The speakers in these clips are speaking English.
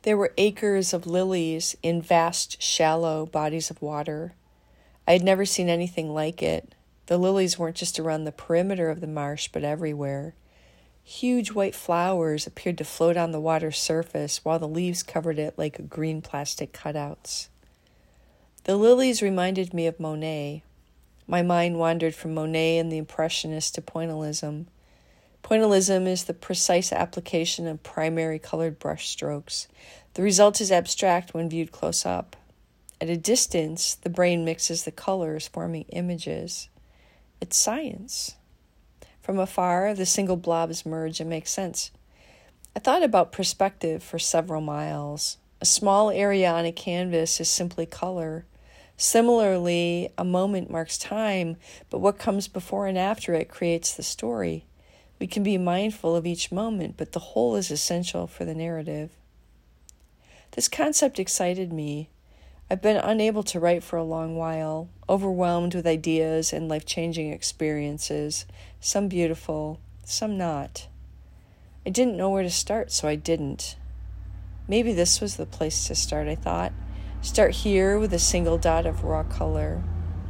There were acres of lilies in vast, shallow bodies of water. I had never seen anything like it. The lilies weren't just around the perimeter of the marsh, but everywhere. Huge white flowers appeared to float on the water's surface, while the leaves covered it like green plastic cutouts. The lilies reminded me of Monet. My mind wandered from Monet and the Impressionists to Pointillism. Pointillism is the precise application of primary colored brushstrokes. The result is abstract when viewed close up. At a distance, the brain mixes the colors, forming images. It's science. From afar, the single blobs merge and make sense. I thought about perspective for several miles. A small area on a canvas is simply color. Similarly, a moment marks time, but what comes before and after it creates the story. We can be mindful of each moment, but the whole is essential for the narrative. This concept excited me. I've been unable to write for a long while, overwhelmed with ideas and life-changing experiences, some beautiful, some not. I didn't know where to start, so I didn't. Maybe this was the place to start, I thought. Start here with a single dot of raw color.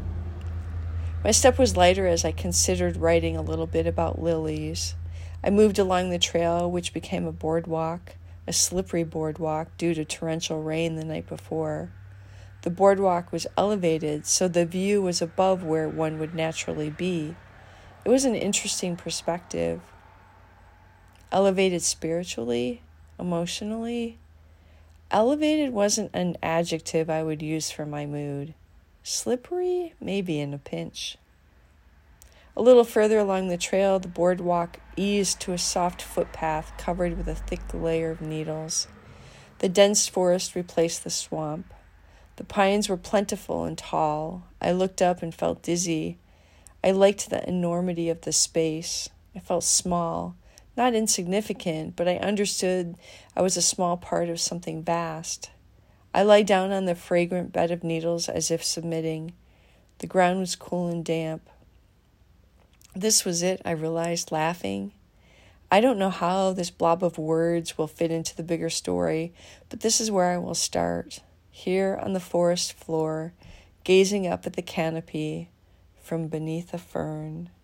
My step was lighter as I considered writing a little bit about lilies. I moved along the trail, which became a boardwalk, a slippery boardwalk due to torrential rain the night before. The boardwalk was elevated, so the view was above where one would naturally be. It was an interesting perspective. Elevated spiritually, emotionally. Elevated wasn't an adjective I would use for my mood. Slippery, maybe in a pinch. A little further along the trail, the boardwalk eased to a soft footpath covered with a thick layer of needles. The dense forest replaced the swamp. The pines were plentiful and tall. I looked up and felt dizzy. I liked the enormity of the space. I felt small, not insignificant, but I understood I was a small part of something vast. I lay down on the fragrant bed of needles as if submitting. The ground was cool and damp. This was it, I realized, laughing. I don't know how this blob of words will fit into the bigger story, but this is where I will start. Here on the forest floor, gazing up at the canopy from beneath a fern.